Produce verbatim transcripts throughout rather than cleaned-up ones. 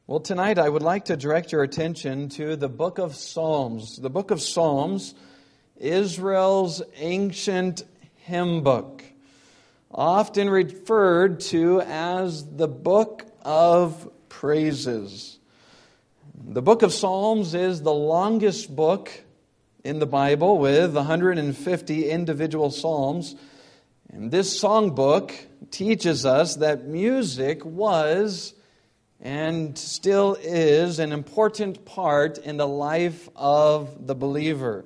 Well, tonight I would like to direct your attention to the book of Psalms. The book of Psalms, Israel's ancient hymn book, often referred to as the book of praises. The book of Psalms is the longest book in the Bible with one hundred fifty individual psalms. And this songbook teaches us that music was and still is an important part in the life of the believer.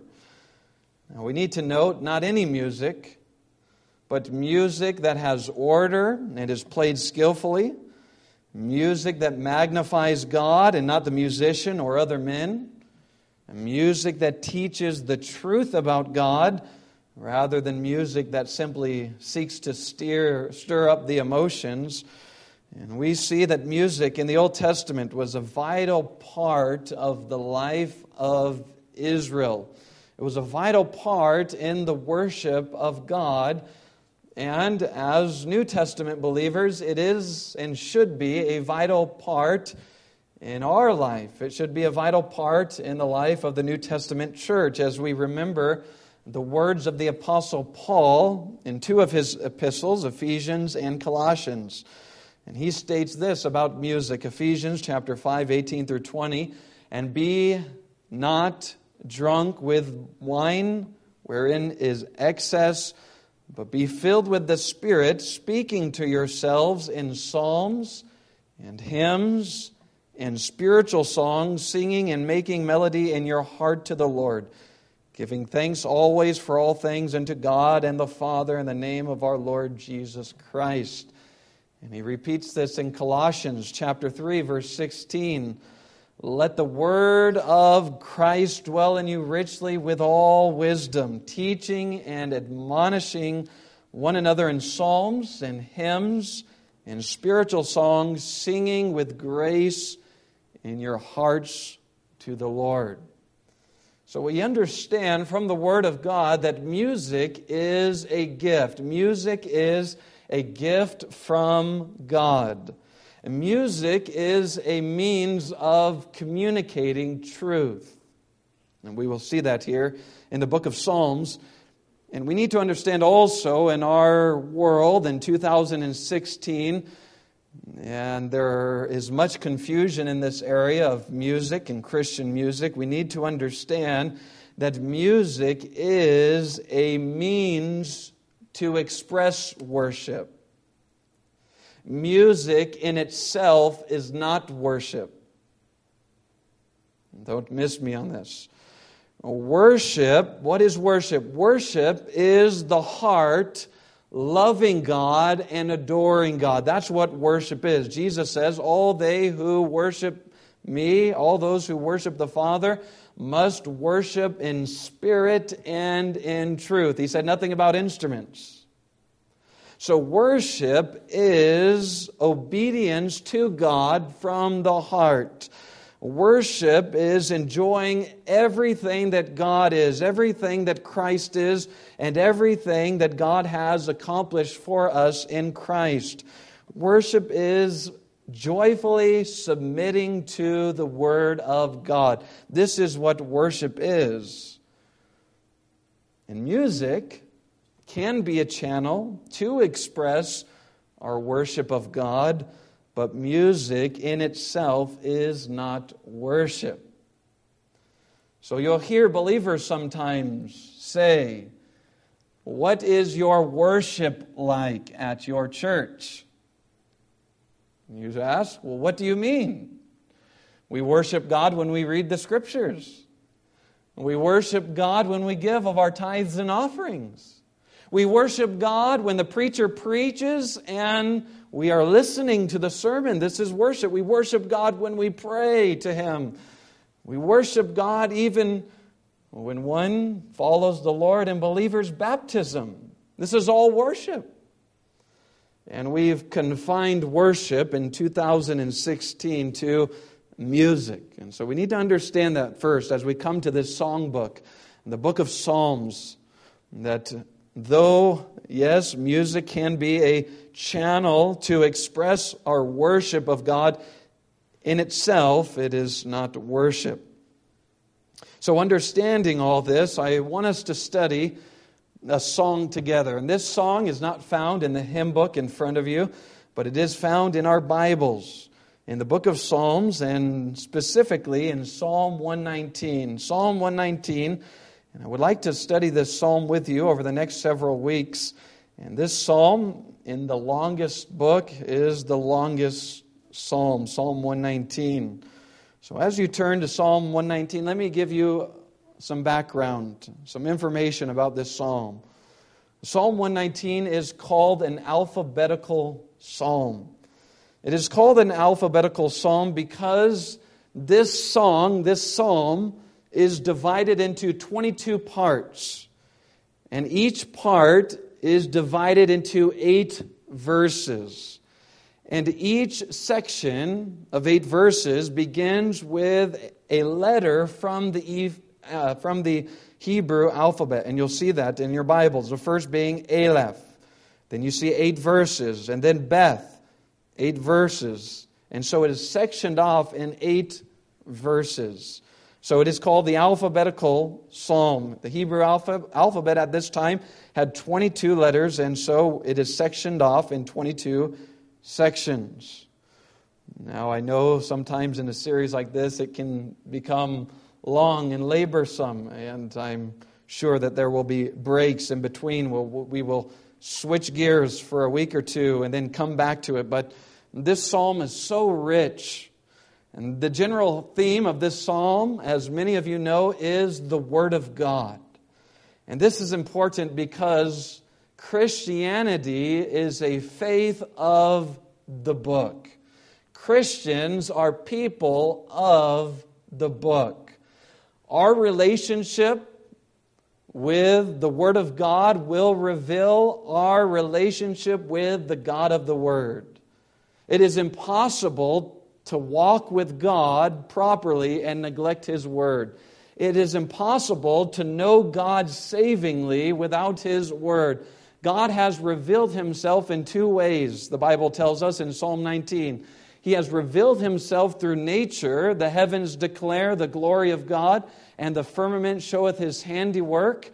Now, we need to note not any music, but music that has order and is played skillfully, music that magnifies God and not the musician or other men, and music that teaches the truth about God rather than music that simply seeks to steer, stir up the emotions. And we see that music in the Old Testament was a vital part of the life of Israel. It was a vital part in the worship of God. And as New Testament believers, it is and should be a vital part in our life. It should be a vital part in the life of the New Testament church as we remember the words of the Apostle Paul in two of his epistles, Ephesians and Colossians. And he states this about music, Ephesians chapter five, eighteen through twenty, "And be not drunk with wine, wherein is excess, but be filled with the Spirit, speaking to yourselves in psalms and hymns and spiritual songs, singing and making melody in your heart to the Lord, giving thanks always for all things unto God and the Father in the name of our Lord Jesus Christ." And he repeats this in Colossians chapter three, verse sixteen. "Let the word of Christ dwell in you richly with all wisdom, teaching and admonishing one another in psalms and hymns and spiritual songs, singing with grace in your hearts to the Lord." So we understand from the Word of God that music is a gift. Music is a gift from God. And music is a means of communicating truth. And we will see that here in the book of Psalms. And we need to understand also in our world in two thousand sixteen, and there is much confusion in this area of music and Christian music, we need to understand that music is a means to express worship. Music in itself is not worship. Don't miss me on this. Worship, what is worship? Worship is the heart loving God and adoring God. That's what worship is. Jesus says, "All they who worship me, all those who worship the Father, must worship in spirit and in truth." He said nothing about instruments. So worship is obedience to God from the heart. Worship is enjoying everything that God is, everything that Christ is, and everything that God has accomplished for us in Christ. Worship is joyfully submitting to the Word of God. This is what worship is. And music can be a channel to express our worship of God, but music in itself is not worship. So you'll hear believers sometimes say, "What is your worship like at your church?" And you ask, "Well, what do you mean?" We worship God when we read the Scriptures. We worship God when we give of our tithes and offerings. We worship God when the preacher preaches and we are listening to the sermon. This is worship. We worship God when we pray to Him. We worship God even when one follows the Lord in believers' baptism. This is all worship. And we've confined worship in two thousand sixteen to music. And so we need to understand that first as we come to this songbook, the book of Psalms, that though, yes, music can be a channel to express our worship of God, in itself, it is not worship. So understanding all this, I want us to study a song together. And this song is not found in the hymn book in front of you, but it is found in our Bibles, in the book of Psalms, and specifically in Psalm one nineteen. Psalm one nineteen, and I would like to study this psalm with you over the next several weeks. And this psalm, in the longest book, is the longest psalm, Psalm one nineteen. So as you turn to Psalm one nineteen, let me give you some background, some information about this psalm. Psalm one nineteen is called an alphabetical psalm. It is called an alphabetical psalm because this song, this psalm, is divided into twenty-two parts. And each part is divided into eight verses. And each section of eight verses begins with a letter from the uh, from the Hebrew alphabet. And you'll see that in your Bibles. The first being Aleph. Then you see eight verses. And then Beth, eight verses. And so it is sectioned off in eight verses. So it is called the alphabetical psalm. The Hebrew alpha, alphabet at this time had twenty-two letters, and so it is sectioned off in twenty-two sections. Now, I know sometimes in a series like this it can become long and laborsome, and I'm sure that there will be breaks in between. We'll, we will switch gears for a week or two and then come back to it. But this psalm is so rich. And the general theme of this psalm, as many of you know, is the Word of God. And this is important because Christianity is a faith of the book. Christians are people of the book. Our relationship with the Word of God will reveal our relationship with the God of the Word. It is impossible to walk with God properly and neglect His Word. It is impossible to know God savingly without His Word. God has revealed Himself in two ways, the Bible tells us in Psalm nineteen. He has revealed Himself through nature. The heavens declare the glory of God, and the firmament showeth His handiwork.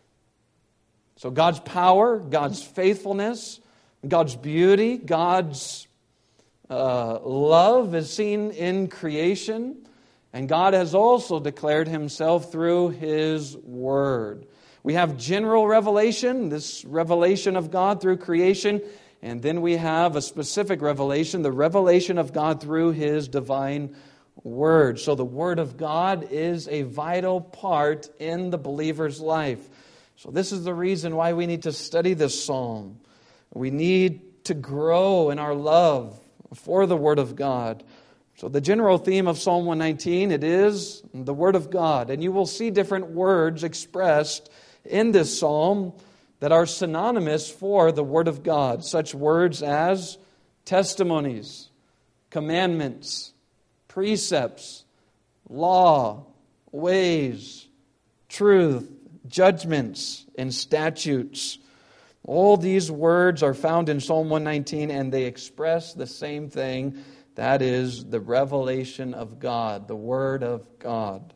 So God's power, God's faithfulness, God's beauty, God's uh, love is seen in creation. And God has also declared Himself through His Word. We have general revelation, this revelation of God through creation. And then we have a specific revelation, the revelation of God through His divine Word. So the Word of God is a vital part in the believer's life. So this is the reason why we need to study this psalm. We need to grow in our love for the Word of God. So the general theme of Psalm one nineteen, it is the Word of God. And you will see different words expressed in this psalm that are synonymous for the Word of God. Such words as testimonies, commandments, precepts, law, ways, truth, judgments, and statutes. All these words are found in Psalm one nineteen, and they express the same thing. That is the revelation of God, the Word of God.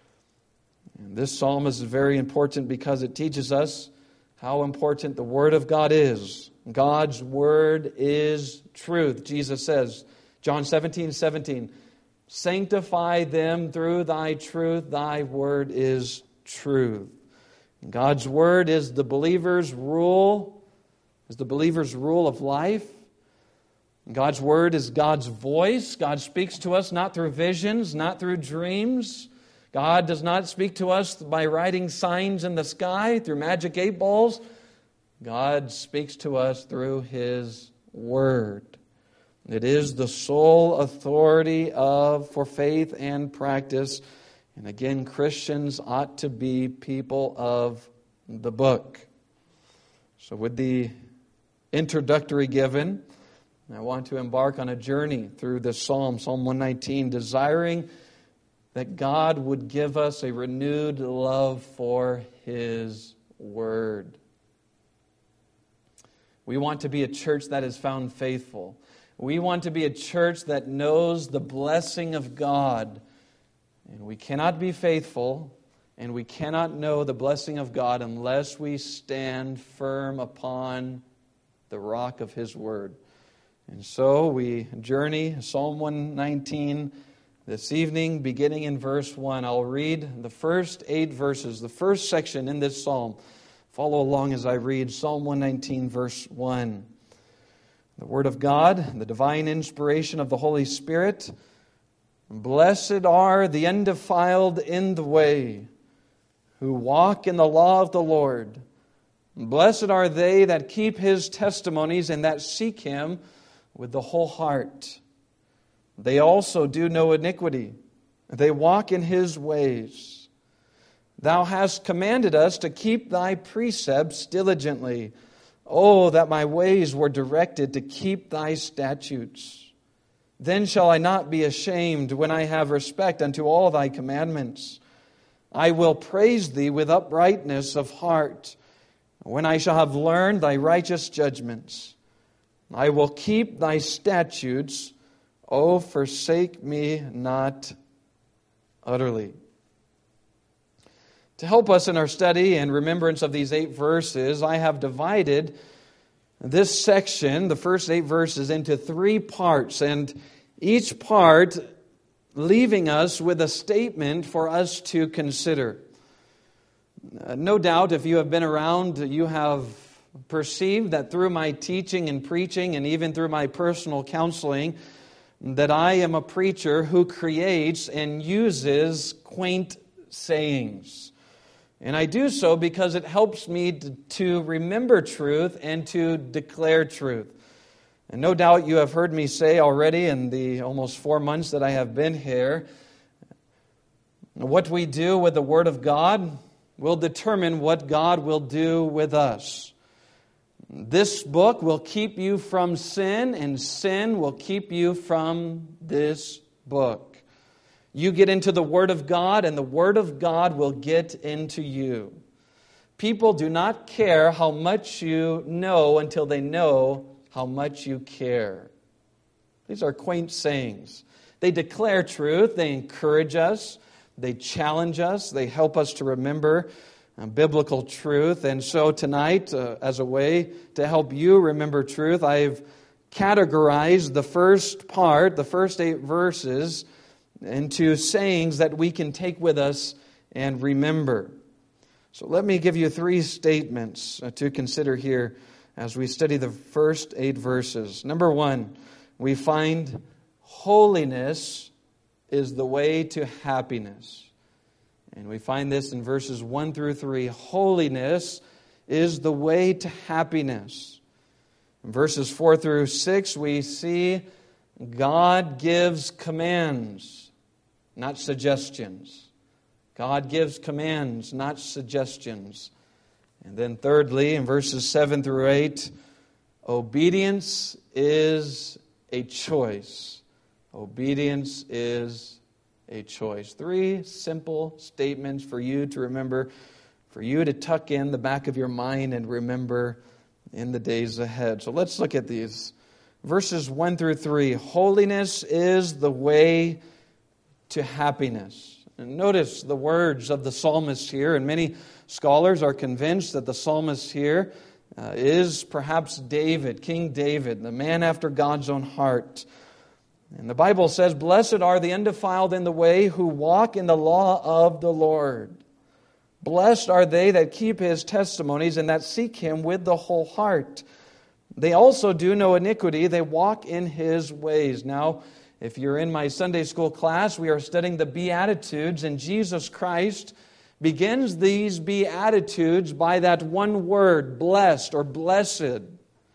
And this psalm is very important because it teaches us how important the Word of God is. God's Word is truth. Jesus says, John seventeen seventeen, sanctify them through thy truth, thy Word is truth. And God's Word is the believer's rule, is the believer's rule of life. God's Word is God's voice. God speaks to us not through visions, not through dreams. God does not speak to us by writing signs in the sky, through magic eight balls. God speaks to us through His Word. It is the sole authority of for faith and practice. And again, Christians ought to be people of the book. So with the introductory given, I want to embark on a journey through this psalm, Psalm one nineteen, desiring that God would give us a renewed love for His Word. We want to be a church that is found faithful. We want to be a church that knows the blessing of God. And we cannot be faithful and we cannot know the blessing of God unless we stand firm upon the rock of His Word. And so we journey Psalm one nineteen this evening, beginning in verse one. I'll read the first eight verses, the first section in this psalm. Follow along as I read Psalm one nineteen, verse one. The Word of God, the divine inspiration of the Holy Spirit. Blessed are the undefiled in the way, who walk in the law of the Lord. Blessed are they that keep His testimonies and that seek Him with the whole heart. They also do no iniquity. They walk in His ways. Thou hast commanded us to keep Thy precepts diligently. Oh, that my ways were directed to keep Thy statutes. Then shall I not be ashamed when I have respect unto all Thy commandments. I will praise Thee with uprightness of heart, when I shall have learned Thy righteous judgments. I will keep Thy statutes. O forsake me not utterly. To help us in our study and remembrance of these eight verses, I have divided this section, the first eight verses, into three parts, and each part leaving us with a statement for us to consider. Uh, no doubt, if you have been around, you have perceived that through my teaching and preaching, and even through my personal counseling, that I am a preacher who creates and uses quaint sayings. And I do so because it helps me to remember truth and to declare truth. And no doubt you have heard me say already in the almost four months that I have been here, what we do with the Word of God will determine what God will do with us. This book will keep you from sin, and sin will keep you from this book. You get into the Word of God, and the Word of God will get into you. People do not care how much you know until they know how much you care. These are quaint sayings. They declare truth, they encourage us, they challenge us, they help us to remember uh, biblical truth. And so tonight, uh, as a way to help you remember truth, I've categorized the first part, the first eight verses, into sayings that we can take with us and remember. So let me give you three statements to consider here as we study the first eight verses. Number one, we find holiness is the way to happiness. And we find this in verses one through three. Holiness is the way to happiness. In verses four through six, we see God gives commands, not suggestions. God gives commands, not suggestions. And then thirdly, in verses seven through eight, obedience is a choice. Obedience is a choice. Three simple statements for you to remember, for you to tuck in the back of your mind and remember in the days ahead. So let's look at these. Verses one through three. Holiness is the way to happiness. And notice the words of the psalmist here, and many scholars are convinced that the psalmist here uh, is perhaps David, King David, the man after God's own heart. And the Bible says, "Blessed are the undefiled in the way who walk in the law of the Lord. Blessed are they that keep His testimonies and that seek Him with the whole heart. They also do no iniquity, they walk in His ways." Now, if you're in my Sunday school class, we are studying the Beatitudes, and Jesus Christ begins these Beatitudes by that one word, blessed or blessed.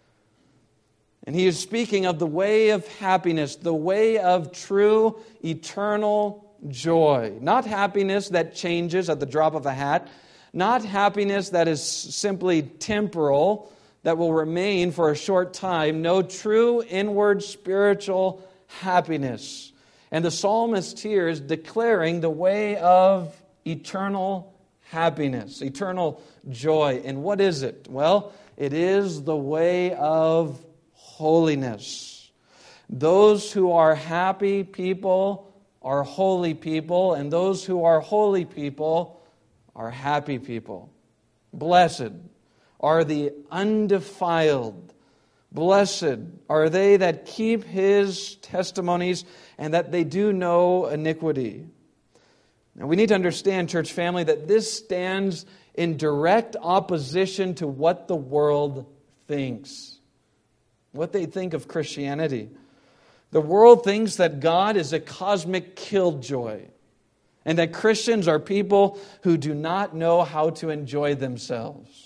And He is speaking of the way of happiness, the way of true eternal joy. Not happiness that changes at the drop of a hat, not happiness that is simply temporal, that will remain for a short time. No, true inward spiritual happiness. And the psalmist here is declaring the way of eternal happiness, eternal joy. And what is it? Well, it is the way of holiness. Those who are happy people are holy people, and those who are holy people are happy people. Blessed are the undefiled. Blessed are they that keep His testimonies and that they do no iniquity. Now we need to understand, church family, that this stands in direct opposition to what the world thinks, what they think of Christianity. The world thinks that God is a cosmic killjoy and that Christians are people who do not know how to enjoy themselves.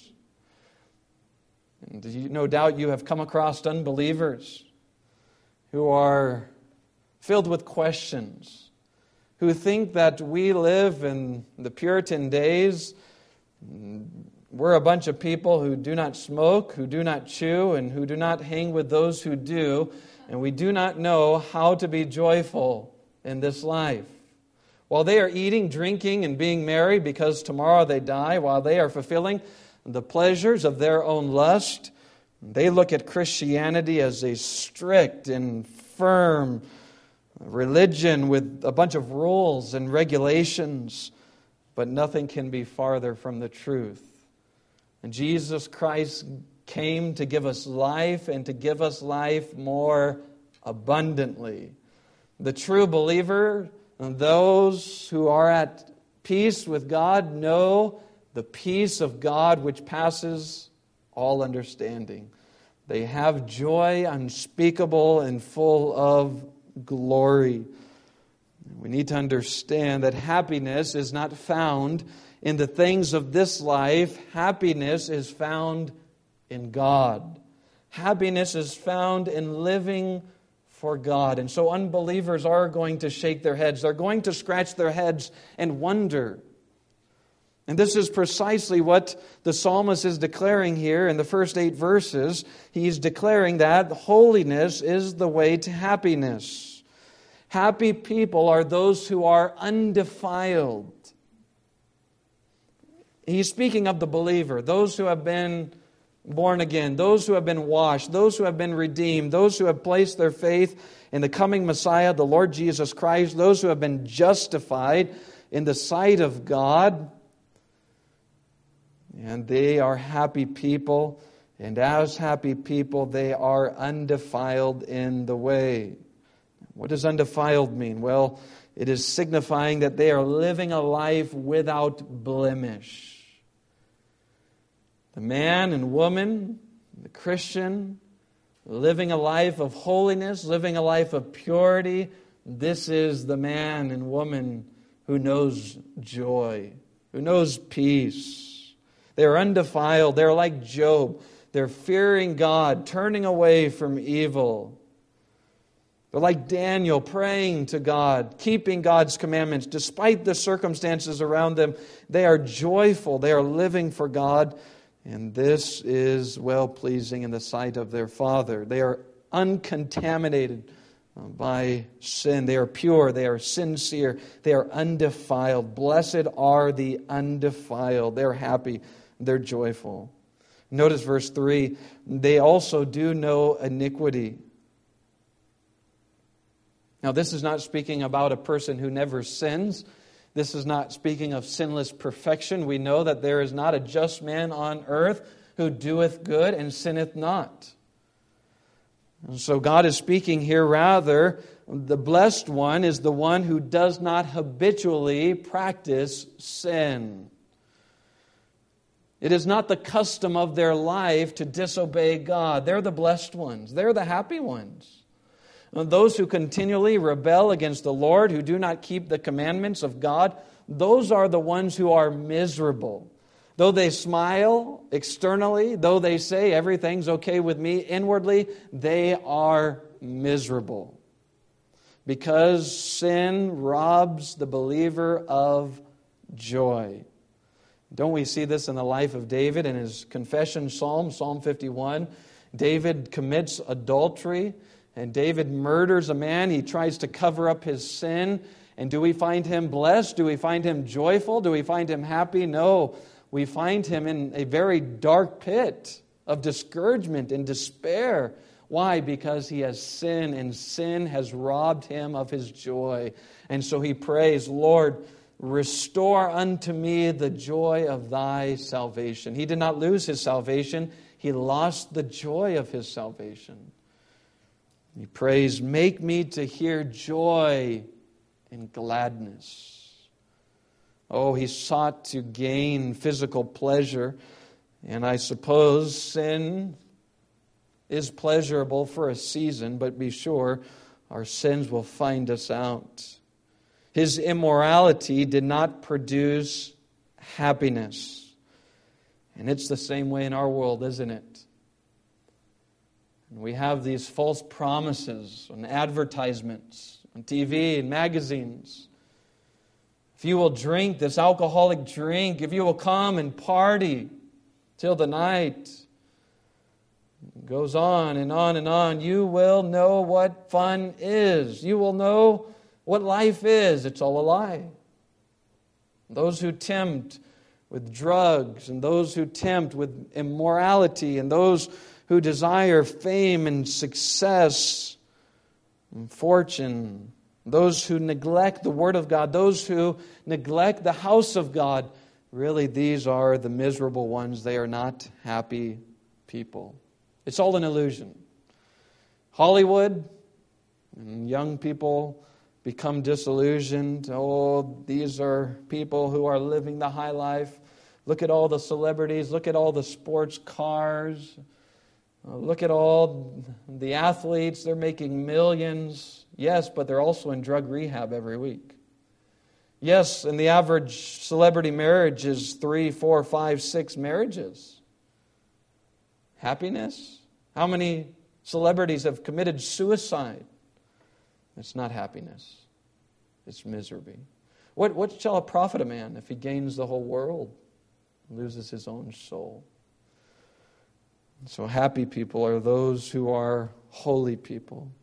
And you, no doubt you have come across unbelievers who are filled with questions, who think that we live in the Puritan days. We're a bunch of people who do not smoke, who do not chew, and who do not hang with those who do, and we do not know how to be joyful in this life. While they are eating, drinking, and being merry because tomorrow they die, while they are fulfilling the pleasures of their own lust, they look at Christianity as a strict and firm religion with a bunch of rules and regulations, but nothing can be farther from the truth. And Jesus Christ came to give us life and to give us life more abundantly. The true believer, and those who are at peace with God, know the peace of God which passes all understanding. They have joy unspeakable and full of glory. We need to understand that happiness is not found in the things of this life. Happiness is found in God. Happiness is found in living for God. And so unbelievers are going to shake their heads. They're going to scratch their heads and wonder. And this is precisely what the psalmist is declaring here in the first eight verses. He's declaring that holiness is the way to happiness. Happy people are those who are undefiled. He's speaking of the believer, those who have been born again, those who have been washed, those who have been redeemed, those who have placed their faith in the coming Messiah, the Lord Jesus Christ, those who have been justified in the sight of God. And they are happy people, and as happy people, they are undefiled in the way. What does undefiled mean? Well, it is signifying that they are living a life without blemish. The man and woman, the Christian, living a life of holiness, living a life of purity, this is the man and woman who knows joy, who knows peace. They're undefiled. They're like Job. They're fearing God, turning away from evil. They're like Daniel, praying to God, keeping God's commandments. Despite the circumstances around them, they are joyful. They are living for God. And this is well-pleasing in the sight of their Father. They are uncontaminated by sin. They are pure. They are sincere. They are undefiled. Blessed are the undefiled. They're happy. They're joyful. Notice verse three. They also do no iniquity. Now, this is not speaking about a person who never sins. This is not speaking of sinless perfection. We know that there is not a just man on earth who doeth good and sinneth not. And so God is speaking here, rather, the blessed one is the one who does not habitually practice sin. It is not the custom of their life to disobey God. They're the blessed ones. They're the happy ones. Those who continually rebel against the Lord, who do not keep the commandments of God, those are the ones who are miserable. Though they smile externally, though they say everything's okay with me inwardly, they are miserable. Because sin robs the believer of joy. Don't we see this in the life of David in his confession psalm, Psalm fifty-one? David commits adultery, and David murders a man. He tries to cover up his sin. And do we find him blessed? Do we find him joyful? Do we find him happy? No. We find him in a very dark pit of discouragement and despair. Why? Because he has sinned, and sin has robbed him of his joy. And so he prays, Lord, restore unto me the joy of thy salvation. He did not lose his salvation. He lost the joy of his salvation. He prays, make me to hear joy and gladness. Oh, he sought to gain physical pleasure. And I suppose sin is pleasurable for a season, but be sure our sins will find us out. His immorality did not produce happiness. And it's the same way in our world, isn't it? And we have these false promises and advertisements on T V and magazines. If you will drink this alcoholic drink, if you will come and party till the night, it goes on and on and on, you will know what fun is. You will know what life is. It's all a lie. Those who tempt with drugs, and those who tempt with immorality, and those who desire fame and success and fortune, those who neglect the Word of God, those who neglect the house of God, really these are the miserable ones. They are not happy people. It's all an illusion. Hollywood and young people become disillusioned. Oh, these are people who are living the high life. Look at all the celebrities. Look at all the sports cars. Look at all the athletes. They're making millions. Yes, but they're also in drug rehab every week. Yes, and the average celebrity marriage is three, four, five, six marriages. Happiness? How many celebrities have committed suicide? It's not happiness. It's misery. What, what shall it profit a man if he gains the whole world and loses his own soul? So happy people are those who are holy people.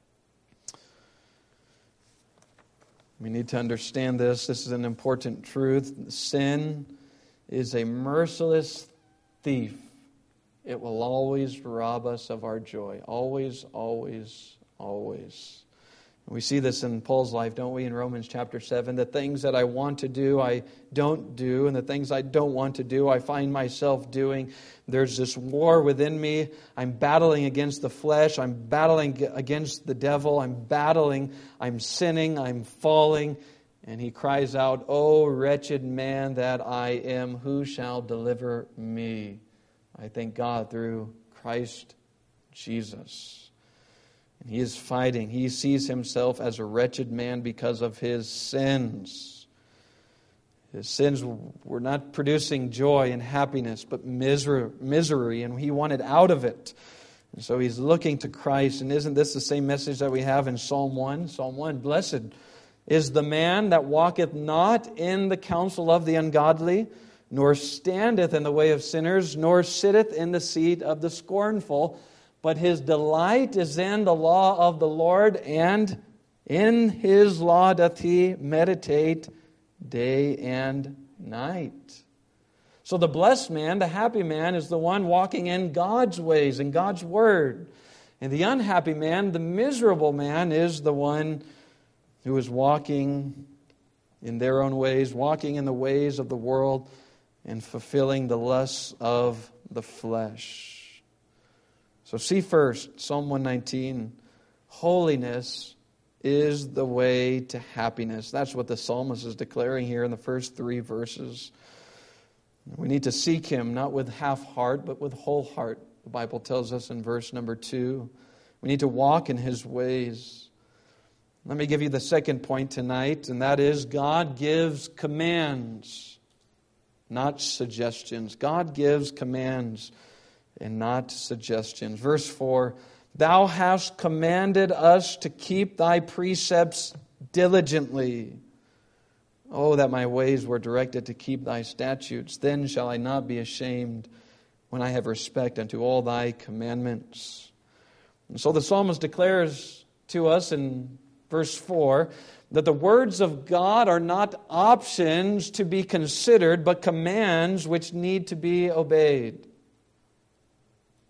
We need to understand this. This is an important truth. Sin is a merciless thief. It will always rob us of our joy. Always, always, always. We see this in Paul's life, don't we, in Romans chapter seven? The things that I want to do, I don't do. And the things I don't want to do, I find myself doing. There's this war within me. I'm battling against the flesh. I'm battling against the devil. I'm battling. I'm sinning. I'm falling. And he cries out, "O wretched man that I am, who shall deliver me?" I thank God through Christ Jesus. And he is fighting. He sees himself as a wretched man because of his sins. His sins were not producing joy and happiness, but misery, and he wanted out of it. And so he's looking to Christ. And isn't this the same message that we have in Psalm one? Psalm one, blessed is the man that walketh not in the counsel of the ungodly, nor standeth in the way of sinners, nor sitteth in the seat of the scornful. But his delight is in the law of the Lord, and in his law doth he meditate day and night. So the blessed man, the happy man, is the one walking in God's ways, in God's word. And the unhappy man, the miserable man, is the one who is walking in their own ways, walking in the ways of the world, and fulfilling the lusts of the flesh. So see first, Psalm one nineteen, holiness is the way to happiness. That's what the psalmist is declaring here in the first three verses. We need to seek Him, not with half heart, but with whole heart. The Bible tells us in verse number two. We need to walk in His ways. Let me give you the second point tonight, and that is God gives commands, not suggestions. God gives commands and not suggestions. Verse four, Thou hast commanded us to keep Thy precepts diligently. Oh, that my ways were directed to keep Thy statutes. Then shall I not be ashamed when I have respect unto all Thy commandments. And so the psalmist declares to us in verse four that the words of God are not options to be considered, but commands which need to be obeyed.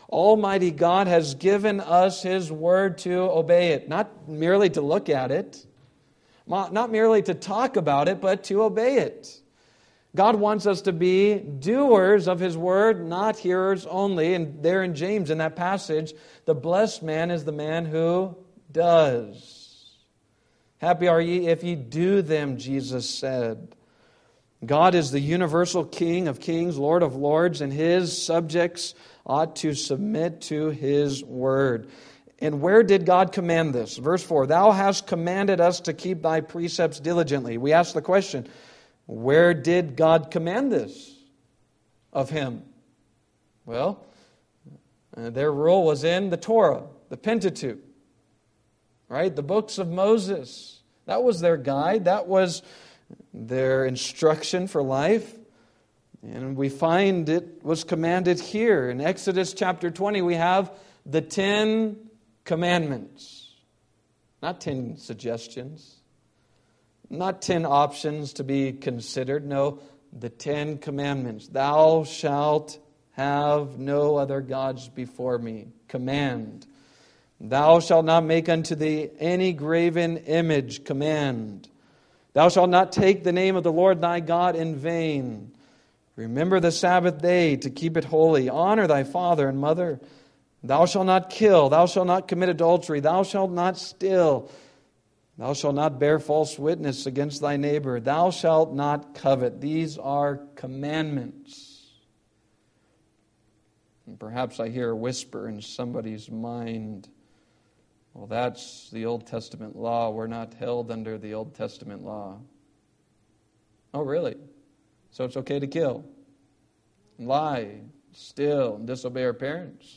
Almighty God has given us His Word to obey it, not merely to look at it, not merely to talk about it, but to obey it. God wants us to be doers of His Word, not hearers only. And there in James, in that passage, the blessed man is the man who does. Happy are ye if ye do them, Jesus said. God is the universal King of kings, Lord of lords, and His subjects ought to submit to His Word. And where did God command this? Verse four, Thou hast commanded us to keep Thy precepts diligently. We ask the question, where did God command this of Him? Well, uh, their rule was in the Torah, the Pentateuch, right? The books of Moses. That was their guide. That was their instruction for life. And we find it was commanded here. In Exodus chapter twenty, we have the Ten Commandments. Not ten suggestions. Not ten options to be considered. No, the Ten Commandments. Thou shalt have no other gods before me. Command. Thou shalt not make unto thee any graven image. Command. Thou shalt not take the name of the Lord thy God in vain. Remember the Sabbath day to keep it holy. Honor thy father and mother. Thou shalt not kill. Thou shalt not commit adultery. Thou shalt not steal. Thou shalt not bear false witness against thy neighbor. Thou shalt not covet. These are commandments. And perhaps I hear a whisper in somebody's mind, well, that's the Old Testament law. We're not held under the Old Testament law. Oh, really? So it's okay to kill, and lie, steal, and disobey our parents?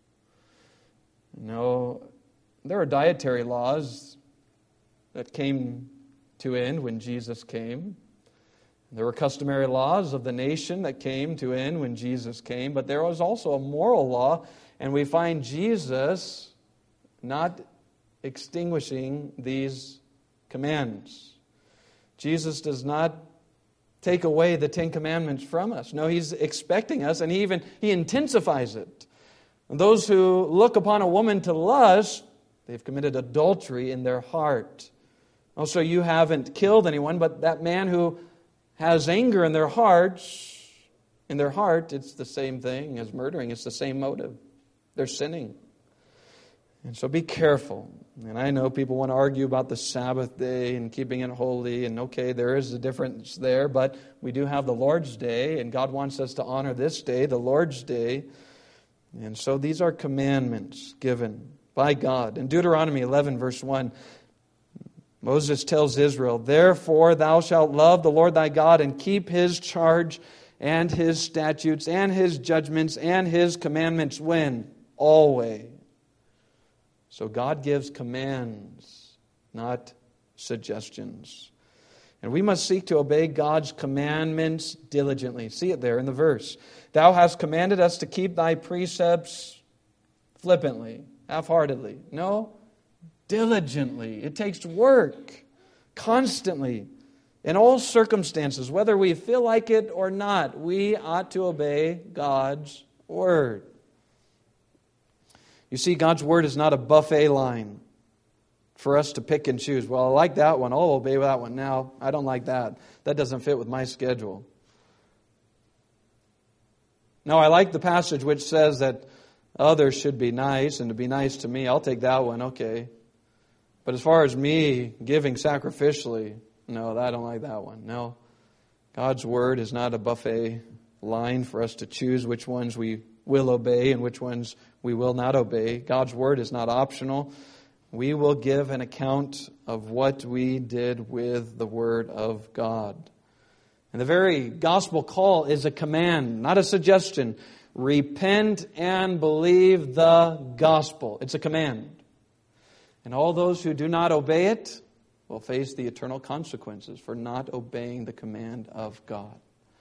No, there are dietary laws that came to end when Jesus came. There were customary laws of the nation that came to end when Jesus came, but there was also a moral law, and we find Jesus not extinguishing these commands. Jesus does not take away the Ten Commandments from us. No, He's expecting us, and He even He intensifies it. And those who look upon a woman to lust, they've committed adultery in their heart. Also, you haven't killed anyone, but that man who has anger in their hearts, in their heart, it's the same thing as murdering. It's the same motive. They're sinning. And so be careful. And I know people want to argue about the Sabbath day and keeping it holy. And okay, there is a difference there. But we do have the Lord's Day. And God wants us to honor this day, the Lord's Day. And so these are commandments given by God. In Deuteronomy eleven, verse one, Moses tells Israel, Therefore thou shalt love the Lord thy God and keep His charge and His statutes and His judgments and His commandments. When? Always. So God gives commands, not suggestions. And we must seek to obey God's commandments diligently. See it there in the verse. Thou hast commanded us to keep thy precepts flippantly, half-heartedly. No, diligently. It takes work, constantly, in all circumstances, whether we feel like it or not. We ought to obey God's word. You see, God's word is not a buffet line for us to pick and choose. Well, I like that one. I'll obey that one now. I don't like that. That doesn't fit with my schedule. No, I like the passage which says that others should be nice and to be nice to me. I'll take that one. Okay. But as far as me giving sacrificially, no, I don't like that one. No. God's word is not a buffet line for us to choose which ones we will obey and which ones we will not obey. God's word is not optional. We will give an account of what we did with the word of God. And the very gospel call is a command, not a suggestion. Repent and believe the gospel. It's a command. And all those who do not obey it will face the eternal consequences for not obeying the command of God.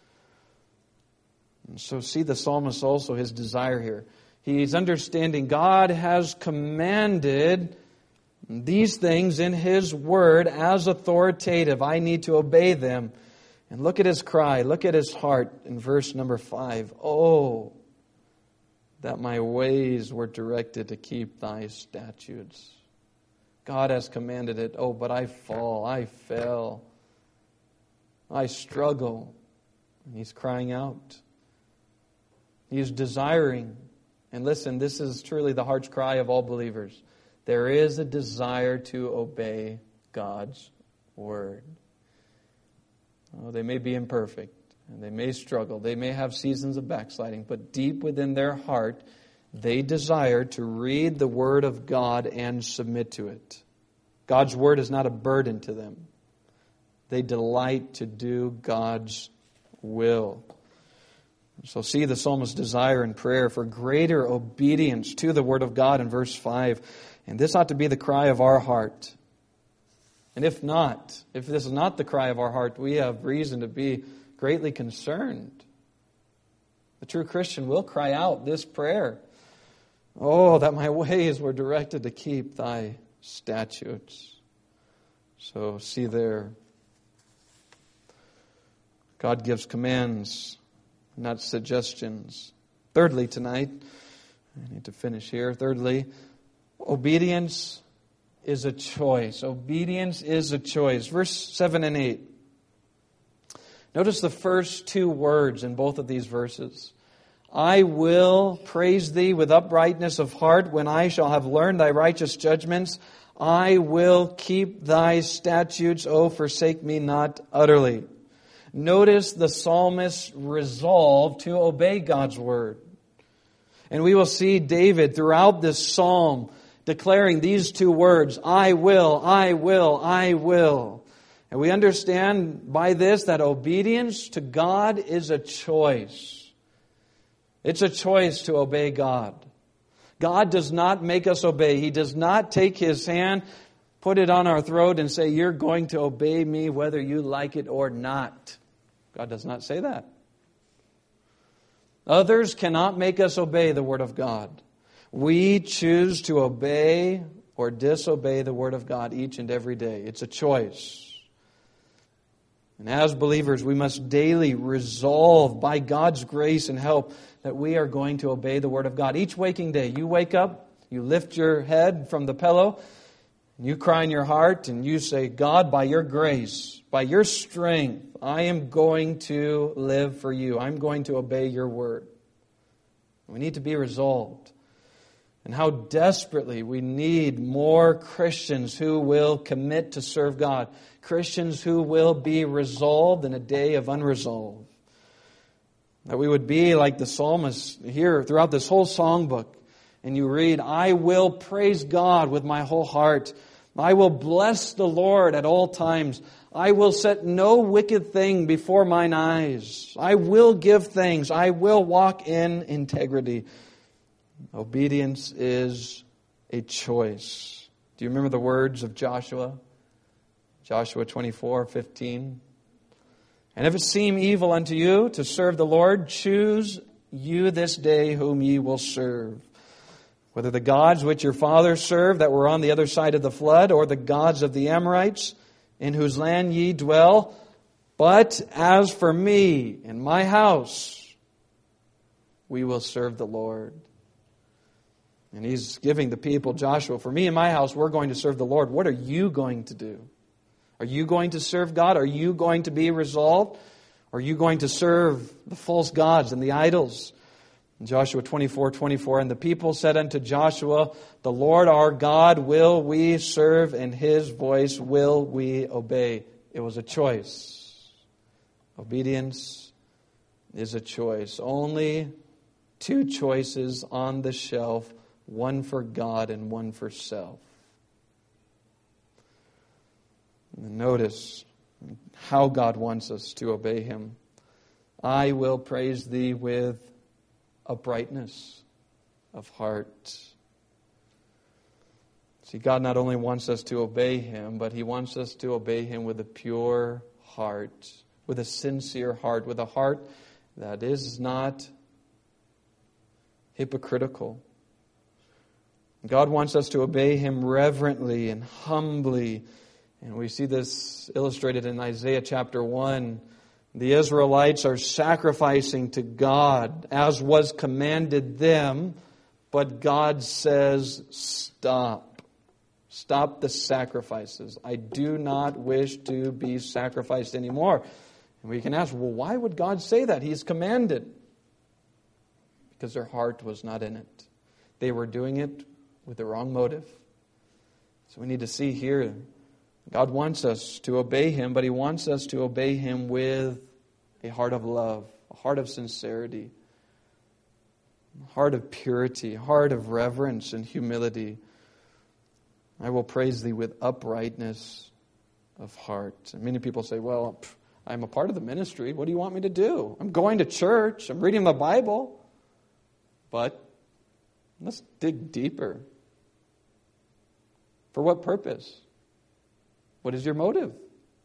And so see the psalmist also, his desire here. He's understanding God has commanded these things in His word as authoritative. I need to obey them. And look at his cry. Look at his heart in verse number five. Oh, that my ways were directed to keep thy statutes. God has commanded it. Oh, but I fall, I fail, I struggle. And he's crying out. He's desiring. And listen, this is truly the heart's cry of all believers. There is a desire to obey God's word. Oh, they may be imperfect, and they may struggle. They may have seasons of backsliding, but deep within their heart, they desire to read the word of God and submit to it. God's word is not a burden to them. They delight to do God's will. So see the psalmist's desire and prayer for greater obedience to the word of God in verse five. And this ought to be the cry of our heart. And if not, if this is not the cry of our heart, we have reason to be greatly concerned. The true Christian will cry out this prayer. Oh, that my ways were directed to keep thy statutes. So see there, God gives commands, not suggestions. Thirdly, tonight, I need to finish here. Thirdly, obedience is a choice. Obedience is a choice. Verse seven and eight. Notice the first two words in both of these verses. I will praise thee with uprightness of heart when I shall have learned thy righteous judgments. I will keep thy statutes, O forsake me not utterly. Notice the psalmist's resolve to obey God's word. And we will see David throughout this psalm declaring these two words, I will, I will, I will. And we understand by this that obedience to God is a choice. It's a choice to obey God. God does not make us obey. He does not take His hand, put it on our throat and say, you're going to obey me whether you like it or not. God does not say that. Others cannot make us obey the Word of God. We choose to obey or disobey the Word of God each and every day. It's a choice. And as believers, we must daily resolve by God's grace and help that we are going to obey the Word of God. Each waking day, you wake up, you lift your head from the pillow, and you cry in your heart, and you say, God, by your grace, by your strength, I am going to live for you. I'm going to obey your word. We need to be resolved. And how desperately we need more Christians who will commit to serve God. Christians who will be resolved in a day of unresolve. That we would be like the psalmist here throughout this whole songbook. And you read, I will praise God with my whole heart. I will bless the Lord at all times. I will set no wicked thing before mine eyes. I will give thanks. I will walk in integrity. Obedience is a choice. Do you remember the words of Joshua? Joshua twenty-four fifteen. And if it seem evil unto you to serve the Lord, choose you this day whom ye will serve. Whether the gods which your fathers served that were on the other side of the flood, or the gods of the Amorites, in whose land ye dwell. But as for me and my house, we will serve the Lord. And he's giving the people, Joshua, for me and my house, we're going to serve the Lord. What are you going to do? Are you going to serve God? Are you going to be resolved? Are you going to serve the false gods and the idols? In Joshua twenty-four twenty-four, and the people said unto Joshua, the Lord our God will we serve, and His voice will we obey. It was a choice. Obedience is a choice. Only two choices on the shelf, one for God and one for self. And notice how God wants us to obey Him. I will praise thee with uprightness of heart. See, God not only wants us to obey Him, but He wants us to obey Him with a pure heart, with a sincere heart, with a heart that is not hypocritical. God wants us to obey Him reverently and humbly. And we see this illustrated in Isaiah chapter one, The Israelites are sacrificing to God as was commanded them, but God says, stop. Stop the sacrifices. I do not wish to be sacrificed anymore. And we can ask, well, why would God say that? He's commanded. Because their heart was not in it. They were doing it with the wrong motive. So we need to see here, God wants us to obey Him, but He wants us to obey Him with a heart of love, a heart of sincerity, a heart of purity, a heart of reverence and humility. I will praise Thee with uprightness of heart. And many people say, well, pff, I'm a part of the ministry. What do you want me to do? I'm going to church. I'm reading the Bible. But let's dig deeper. For what purpose? What is your motive?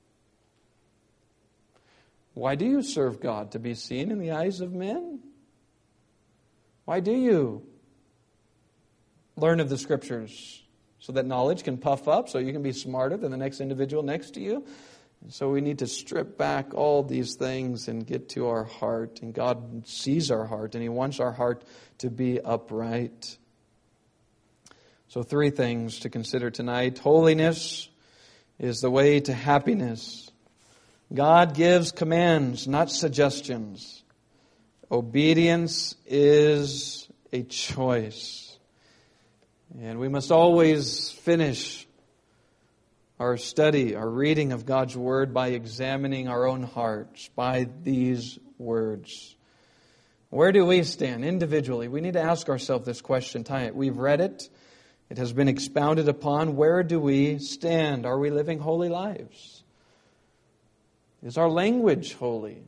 Why do you serve God? To be seen in the eyes of men? Why do you learn of the Scriptures? So that knowledge can puff up, so you can be smarter than the next individual next to you? And so we need to strip back all these things and get to our heart. And God sees our heart, and He wants our heart to be upright. So three things to consider tonight. Holiness is the way to happiness. God gives commands, not suggestions. Obedience is a choice. And we must always finish our study, our reading of God's Word by examining our own hearts by these words. Where do we stand individually? We need to ask ourselves this question tonight. We've read it. It has been expounded upon. Where do we stand? Are we living holy lives? Is our language holy?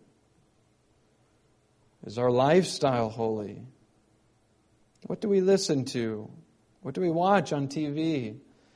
Is our lifestyle holy? What do we listen to? What do we watch on T V?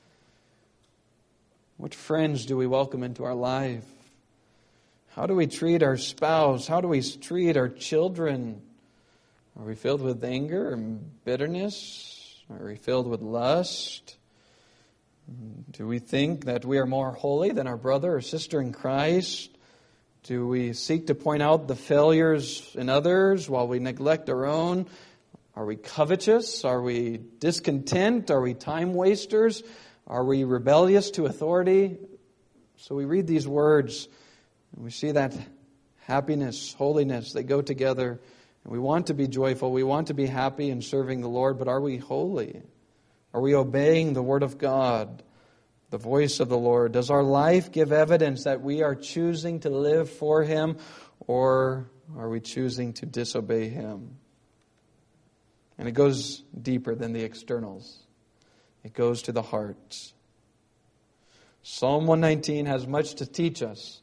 What friends do we welcome into our life? How do we treat our spouse? How do we treat our children? Are we filled with anger and bitterness? Are we filled with lust? Do we think that we are more holy than our brother or sister in Christ? Do we seek to point out the failures in others while we neglect our own? Are we covetous? Are we discontent? Are we time wasters? Are we rebellious to authority? So we read these words and we see that happiness, holiness, they go together. And we want to be joyful. We want to be happy in serving the Lord. But are we holy? Are we obeying the Word of God, the voice of the Lord? Does our life give evidence that we are choosing to live for Him, or are we choosing to disobey Him? And it goes deeper than the externals. It goes to the heart. Psalm one nineteen has much to teach us.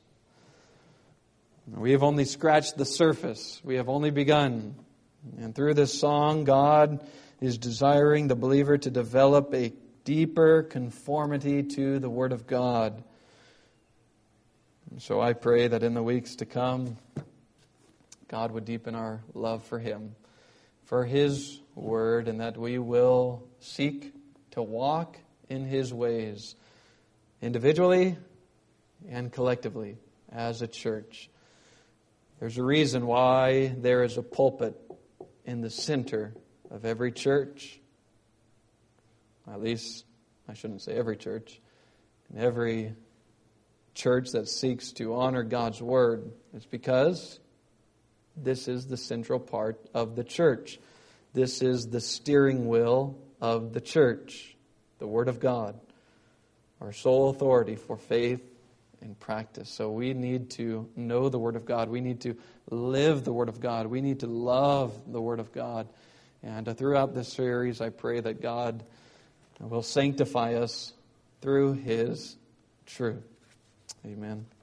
We have only scratched the surface. We have only begun. And through this song, God is desiring the believer to develop a deeper conformity to the Word of God. And so I pray that in the weeks to come, God would deepen our love for Him, for His Word, and that we will seek to walk in His ways, individually and collectively as a church. There's a reason why there is a pulpit in the center of every church. At least, I shouldn't say every church. In every church that seeks to honor God's Word. It's because this is the central part of the church. This is the steering wheel of the church, the Word of God, our sole authority for faith and practice. So we need to know the Word of God. We need to live the Word of God. We need to love the Word of God. And uh, throughout this series, I pray that God will sanctify us through His truth. Amen.